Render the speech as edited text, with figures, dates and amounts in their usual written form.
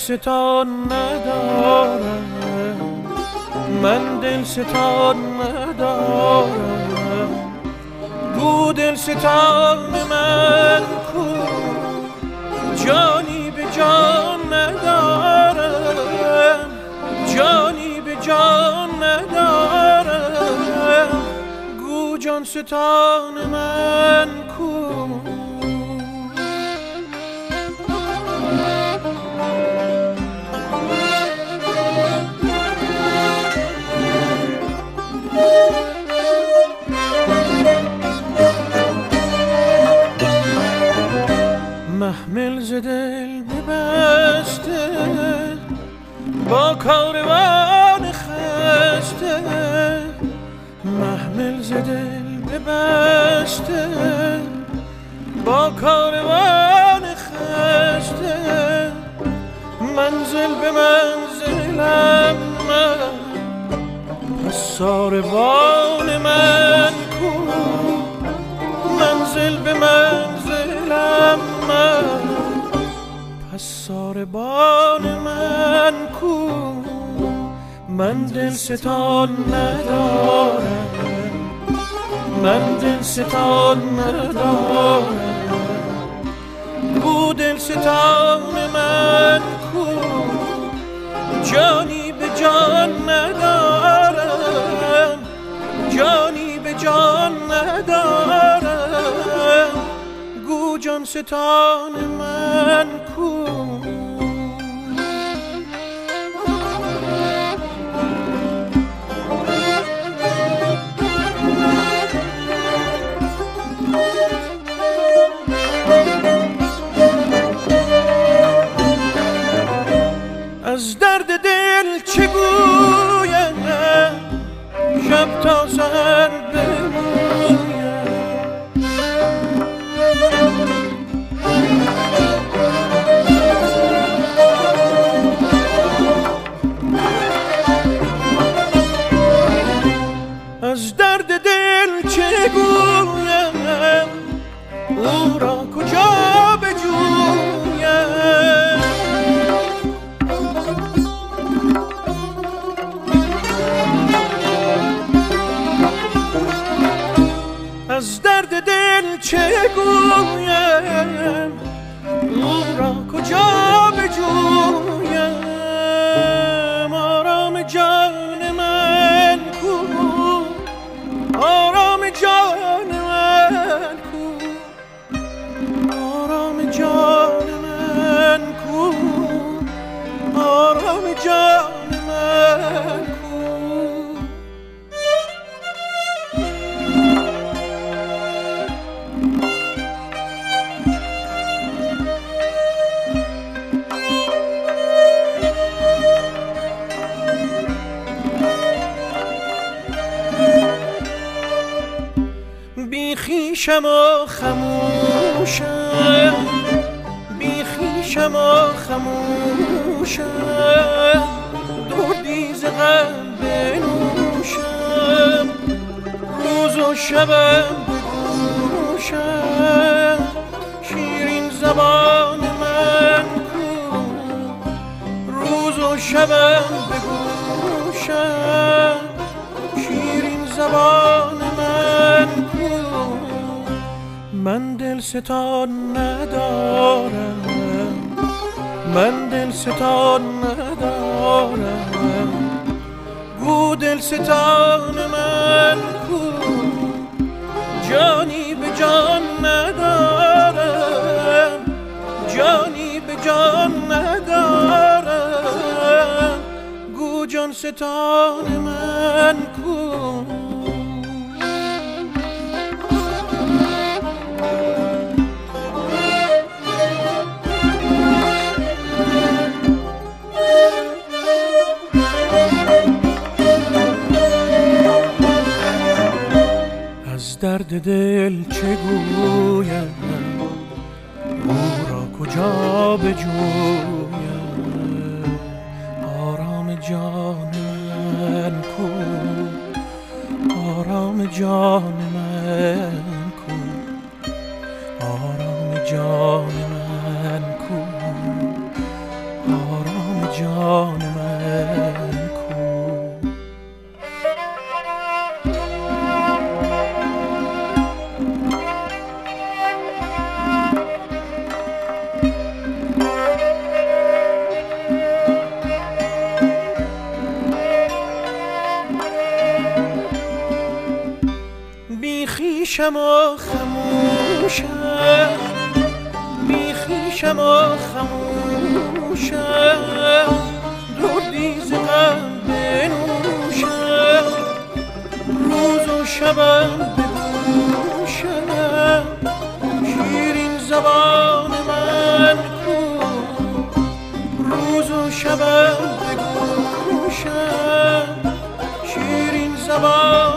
دلستان ندارم، من دلستان ندارم. گو دلستان من کو، جانی به جان ندارم، جانی به جان ندارم. گو جان ستان من کو. محمل ز دل ببسته با کاروان خسته، محمل ز دل ببسته با کاروان خسته. منزل به منزلم من، پس ساروان من کو. منزل به منزلم من، پس ساروان من کو. من دلستان ندارم، من دلستان ندارم. گو دلستان من کو، جانی به جان ندارم، جانی به جان ندارم. گو جان ستان من کو. از درد دل چه گویم، شب تا سحر بگویم. از درد دل چه گویم، او را کجا بجویم. از درد دل چه گویم، او را کجا بجویم. آرام جان من کو، آرام جان من کو، آرام جان من کو، آرام جان من کو. بی خویشم و خموشم، بی خویشم و خموشم. دردی ز غم بنوشم، روز و شبم بگوشم. شیرین زبان من کو، روز و شبم بگوشم. شیرین زبان من کو. من دلستان ندارم، من دلستان ندارم. گو دلستان من کو، جانی به جان ندارم، جانی به جان ندارم. گو جان ستان من کو. از درد دل چه گویم، او را کجا بجویم. آرام جان من کو، آرام جان من کو، آرام جان من کو، آرام بیخیشم و خموشم، بیخیشم و خموشم، دردی ز غم بنوشم، روز و شبم بگوشم، شیرین زبان من کو، روز و شبم بگوشم، شیرین زبان